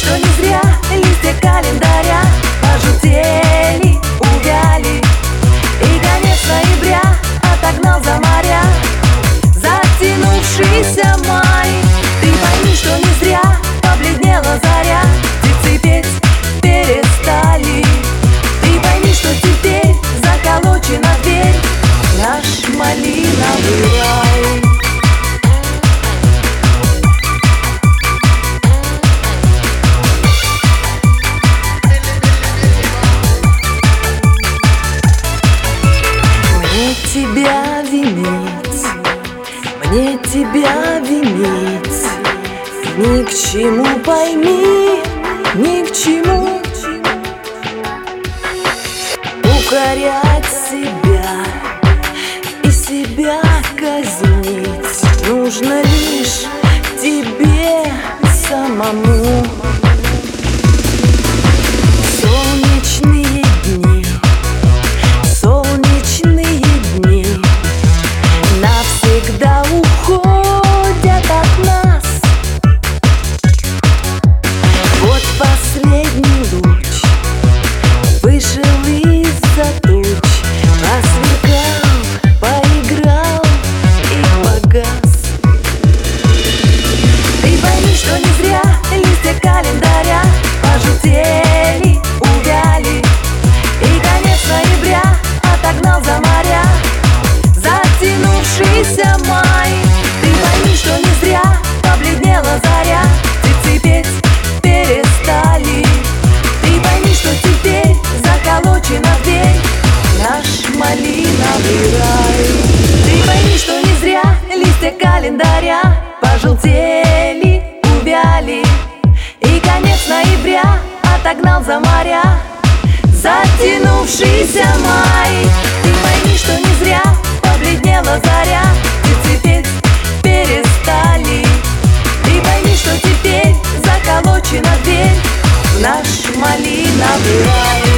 что не зря листья календаря пожелтели, увяли, и конец ноября отогнал за моря затянувшийся май. Ты пойми, что не зря побледнела заря, птицы петь перестали. Ты пойми, что теперь заколочена дверь наш малиновый рай. Мне тебя винить, мне тебя винить ни к чему, пойми, ни к чему. Укорять себя и себя казнить нужно лишь тебе самому. Солнечные дни, солнечные дни навсегда уходят от нас. Вот последний луч вышел из-за туч, посверкал, поиграл и погас. Ты пойми, что не зря листья календаря пожелтели, увяли, и конец ноября отогнал за моря затянувшийся май. Ты пойми, что не зря побледнела заря, птицы петь перестали. Ты пойми, что теперь заколочена дверь наш малиновый рай. Ты пойми, что не зря листья календаря пожелтели, увяли, и конец ноября отогнал за моря затянувшийся май. Ты пойми, что не зря побледнела заря, птицы петь перестали. Ты пойми, что теперь заколочена дверь в наш малиновый рай.